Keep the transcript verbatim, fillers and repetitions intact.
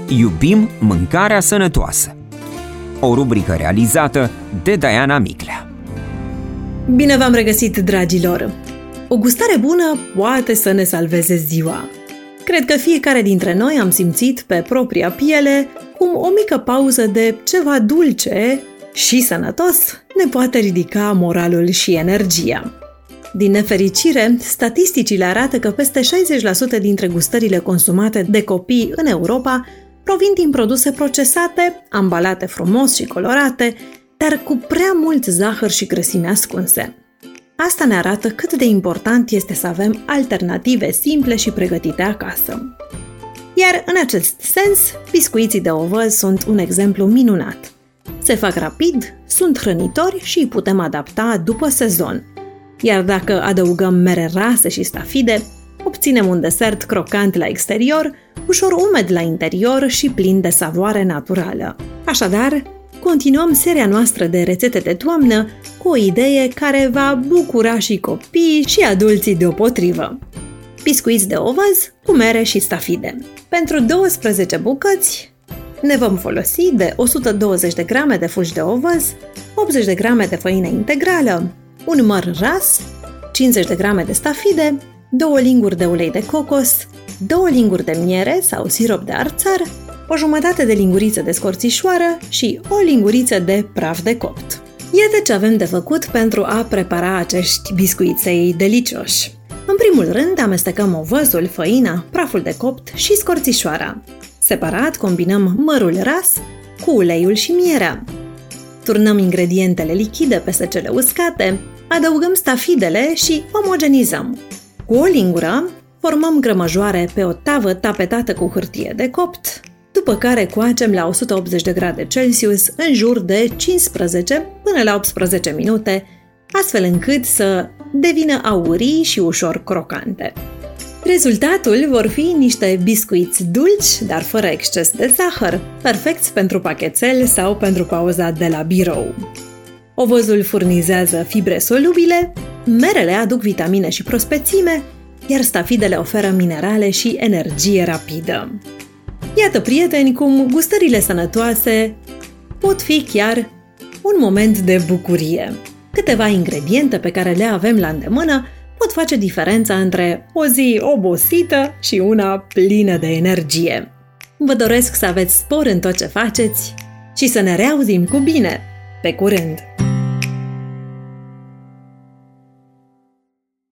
Iubim mâncarea sănătoasă. O rubrică realizată de Diana Miclea. Bine v-am regăsit, dragilor! O gustare bună poate să ne salveze ziua. Cred că fiecare dintre noi am simțit pe propria piele cum o mică pauză de ceva dulce și sănătos ne poate ridica moralul și energia. Din nefericire, statisticile arată că peste șaizeci la sută dintre gustările consumate de copii în Europa provin din produse procesate, ambalate frumos și colorate, dar cu prea mult zahăr și grăsimi ascunse. Asta ne arată cât de important este să avem alternative simple și pregătite acasă. Iar în acest sens, biscuiții de ovăz sunt un exemplu minunat. Se fac rapid, sunt hrănitori și îi putem adapta după sezon. Iar dacă adăugăm mere rase și stafide, obținem un desert crocant la exterior, ușor umed la interior și plin de savoare naturală. Așadar, continuăm seria noastră de rețete de toamnă cu o idee care va bucura și copiii și adulții deopotrivă. Biscuiți de ovăz cu mere și stafide. Pentru douăsprezece bucăți ne vom folosi de o sută douăzeci de grame de fulgi de ovăz, optzeci de grame de făină integrală, un măr ras, cincizeci de grame de stafide, două linguri de ulei de cocos, două linguri de miere sau sirop de arțar, o jumătate de linguriță de scorțișoară și o linguriță de praf de copt. Iată ce avem de făcut pentru a prepara acești biscuiței delicioși. În primul rând, amestecăm ovăzul, făina, praful de copt și scorțișoara. Separat, combinăm mărul ras cu uleiul și mierea. Turnăm ingredientele lichide peste cele uscate, adăugăm stafidele și omogenizăm. Cu o lingură, formăm grămăjoare pe o tavă tapetată cu hârtie de copt, după care coacem la o sută optzeci de grade Celsius în jur de cincisprezece până la optsprezece minute, astfel încât să devină aurii și ușor crocante. Rezultatul vor fi niște biscuiți dulci, dar fără exces de zahăr, perfecți pentru pachetel sau pentru pauza de la birou. Ovăzul furnizează fibre solubile, merele aduc vitamine și prospețime, iar stafidele oferă minerale și energie rapidă. Iată, prieteni, cum gustările sănătoase pot fi chiar un moment de bucurie. Câteva ingrediente pe care le avem la îndemână pot face diferența între o zi obosită și una plină de energie. Vă doresc să aveți spor în tot ce faceți și să ne reauzim cu bine! Pe curând!